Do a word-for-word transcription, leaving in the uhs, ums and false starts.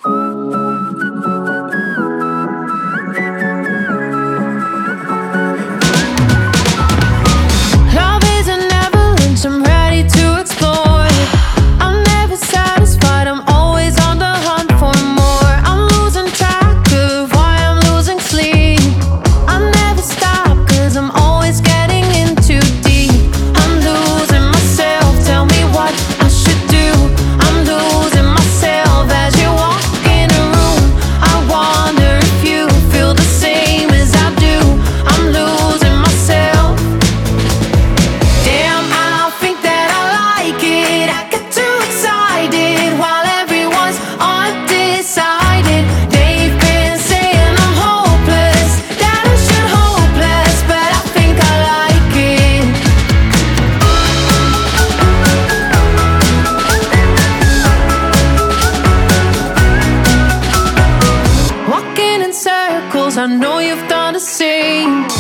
Love is an avalanche, I'm ready to explore. I'm never satisfied, I'm always on the hunt for more. I'm losing track of why I'm losing sleep. I never stop, cause I'm always getting in too deep. I'm losing myself, tell me what I should do. I'm losing myself as you walk in a room. I wonder if you feel the same as I do. I'm losing myself. Damn, I think that I like it. I get too excited while everyone's undecided. They've been saying I'm hopeless, that I should hopeless, but I think I like it. Walking in circles, I know you've done the same.